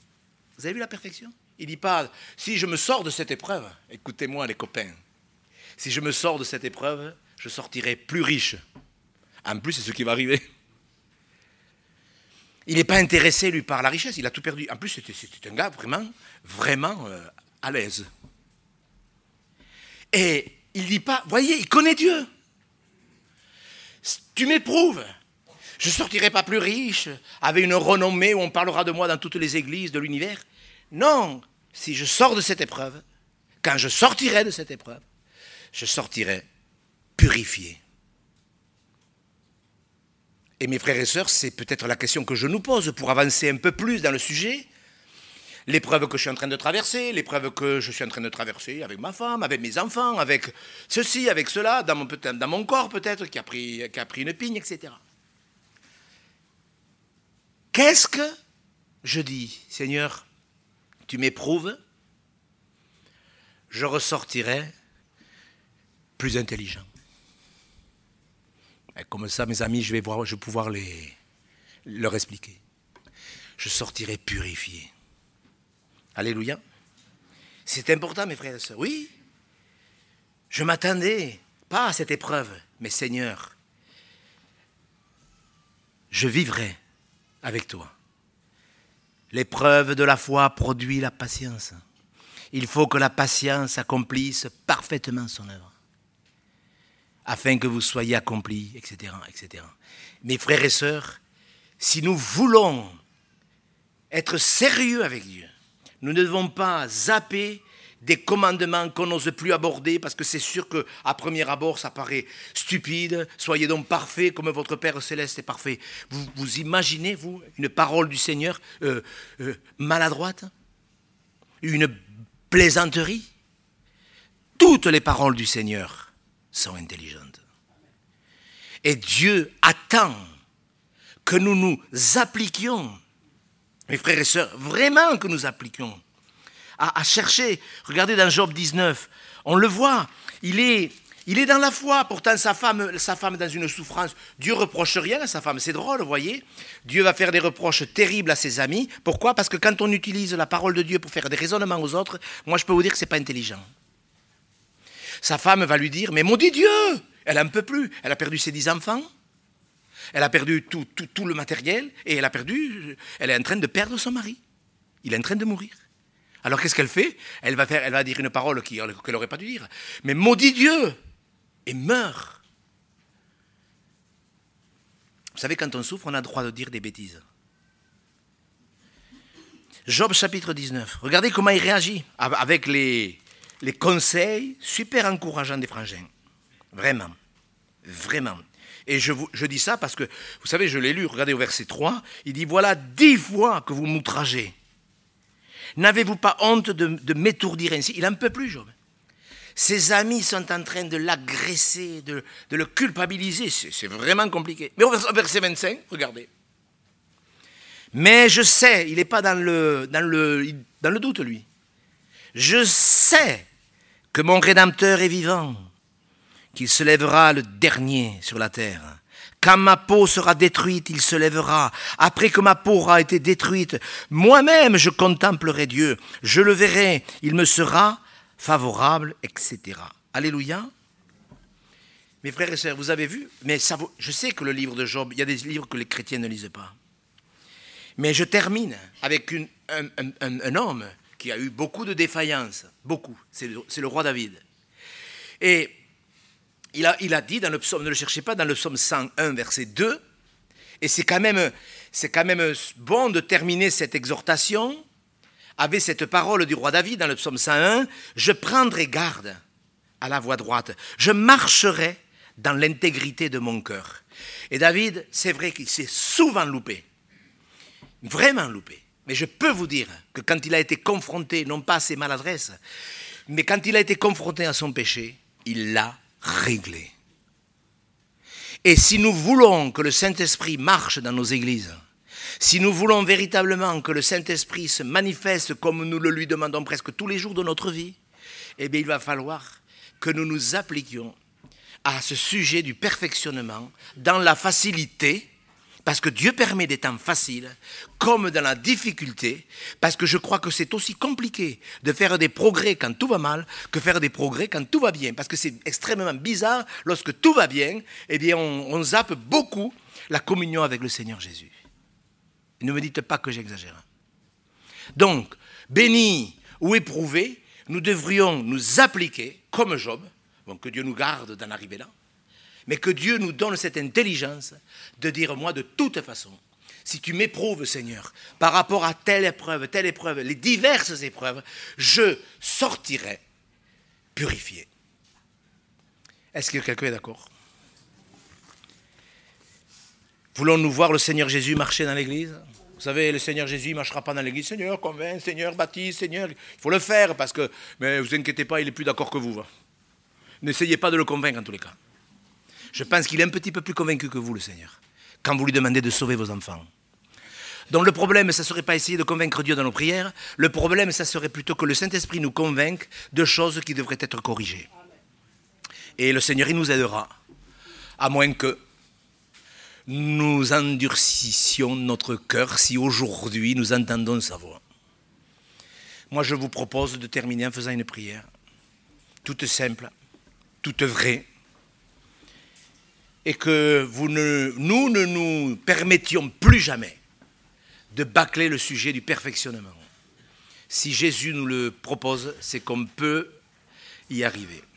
vous avez vu la perfection? Il ne dit pas, si je me sors de cette épreuve, écoutez-moi les copains, si je me sors de cette épreuve, je sortirai plus riche. En plus, c'est ce qui va arriver. Il n'est pas intéressé, lui, par la richesse, il a tout perdu. En plus, c'était, c'était un gars vraiment, vraiment euh, à l'aise. Et il ne dit pas, voyez, il connaît Dieu. Tu m'éprouves. Je ne sortirai pas plus riche, avec une renommée où on parlera de moi dans toutes les églises de l'univers. Non, si je sors de cette épreuve, quand je sortirai de cette épreuve, je sortirai purifié. Et mes frères et sœurs, c'est peut-être la question que je nous pose pour avancer un peu plus dans le sujet. L'épreuve que je suis en train de traverser, l'épreuve que je suis en train de traverser avec ma femme, avec mes enfants, avec ceci, avec cela, dans mon, dans mon corps peut-être, qui a pris, qui a pris une pigne, et cetera. Qu'est-ce que je dis, Seigneur, tu m'éprouves, je ressortirai plus intelligent. Et comme ça, mes amis, je vais, voir, je vais pouvoir les, leur expliquer. Je sortirai purifié. Alléluia. C'est important, mes frères et sœurs. Oui, je m'attendais pas à cette épreuve, mais Seigneur, je vivrai avec toi. L'épreuve de la foi produit la patience. Il faut que la patience accomplisse parfaitement son œuvre, afin que vous soyez accomplis, et cetera, et cetera. Mes frères et sœurs, si nous voulons être sérieux avec Dieu, nous ne devons pas zapper des commandements qu'on n'ose plus aborder, parce que c'est sûr qu'à premier abord, ça paraît stupide. Soyez donc parfaits comme votre Père Céleste est parfait. Vous, vous imaginez, vous, une parole du Seigneur euh, euh, maladroite? Une plaisanterie? Toutes les paroles du Seigneur sont intelligentes. Et Dieu attend que nous nous appliquions, mes frères et sœurs, vraiment que nous appliquions à, à chercher. Regardez dans Job dix-neuf, on le voit, il est, il est dans la foi, pourtant sa femme, sa femme est dans une souffrance. Dieu ne reproche rien à sa femme, c'est drôle, vous voyez. Dieu va faire des reproches terribles à ses amis. Pourquoi? Parce que quand on utilise la parole de Dieu pour faire des raisonnements aux autres, moi je peux vous dire que ce n'est pas intelligent. Sa femme va lui dire, mais maudit Dieu, elle n'en peut plus, elle a perdu ses dix enfants, elle a perdu tout, tout, tout le matériel, et elle a perdu, elle est en train de perdre son mari. Il est en train de mourir. Alors qu'est-ce qu'elle fait? Elle va faire, elle va dire une parole qu'elle n'aurait pas dû dire. Mais maudit Dieu, et meurt. Vous savez, quand on souffre, on a le droit de dire des bêtises. Job chapitre dix-neuf, regardez comment il réagit avec les... les conseils super encourageants des frangins. Vraiment. Vraiment. Et je, vous, je dis ça parce que, vous savez, je l'ai lu, regardez au verset trois, il dit, voilà dix fois que vous m'outragez. N'avez-vous pas honte de, de m'étourdir ainsi? Il n'en peut plus, Job. Ses amis sont en train de l'agresser, de, de le culpabiliser. C'est, c'est vraiment compliqué. Mais au verset vingt-cinq, regardez. Mais je sais, il n'est pas dans le, dans, le, dans le doute, lui. Je sais que mon Rédempteur est vivant, qu'il se lèvera le dernier sur la terre. Quand ma peau sera détruite, il se lèvera. Après que ma peau aura été détruite, moi-même je contemplerai Dieu. Je le verrai, il me sera favorable, et cetera. Alléluia. Mes frères et sœurs, vous avez vu, mais ça vaut, je sais que le livre de Job, il y a des livres que les chrétiens ne lisent pas. Mais je termine avec une, un, un, un, un homme qui a eu beaucoup de défaillances, beaucoup, c'est le, c'est le roi David. Et il a, il a dit dans le psaume, ne le cherchez pas, dans le psaume cent un, verset deux, et c'est quand même, c'est quand même bon de terminer cette exhortation avec cette parole du roi David dans le psaume cent un, je prendrai garde à la voie droite, je marcherai dans l'intégrité de mon cœur. Et David, c'est vrai qu'il s'est souvent loupé, vraiment loupé. Mais je peux vous dire que quand il a été confronté, non pas à ses maladresses, mais quand il a été confronté à son péché, il l'a réglé. Et si nous voulons que le Saint-Esprit marche dans nos églises, si nous voulons véritablement que le Saint-Esprit se manifeste comme nous le lui demandons presque tous les jours de notre vie, eh bien il va falloir que nous nous appliquions à ce sujet du perfectionnement dans la facilité, Parce que Dieu permet des temps faciles, comme dans la difficulté, parce que je crois que c'est aussi compliqué de faire des progrès quand tout va mal que faire des progrès quand tout va bien. Parce que c'est extrêmement bizarre, lorsque tout va bien, eh bien on, on zappe beaucoup la communion avec le Seigneur Jésus. Ne me dites pas que j'exagère. Donc, bénis ou éprouvés, nous devrions nous appliquer, comme Job, bon, que Dieu nous garde d'en arriver là, mais que Dieu nous donne cette intelligence de dire, moi, de toute façon, si tu m'éprouves, Seigneur, par rapport à telle épreuve, telle épreuve, les diverses épreuves, je sortirai purifié. Est-ce que quelqu'un est d'accord? Voulons-nous voir le Seigneur Jésus marcher dans l'église? Vous savez, le Seigneur Jésus ne marchera pas dans l'église. Seigneur, convainc, Seigneur, baptise, Seigneur. Il faut le faire parce que, mais vous inquiétez pas, il est plus d'accord que vous. Hein. N'essayez pas de le convaincre en tous les cas. Je pense qu'il est un petit peu plus convaincu que vous, le Seigneur, quand vous lui demandez de sauver vos enfants. Donc le problème, ça ne serait pas essayer de convaincre Dieu dans nos prières. Le problème, ça serait plutôt que le Saint-Esprit nous convainque de choses qui devraient être corrigées. Et le Seigneur, il nous aidera, à moins que nous endurcissions notre cœur si aujourd'hui nous entendons sa voix. Moi, je vous propose de terminer en faisant une prière, toute simple, toute vraie, et que vous ne, nous ne nous permettions plus jamais de bâcler le sujet du perfectionnement. Si Jésus nous le propose, c'est qu'on peut y arriver.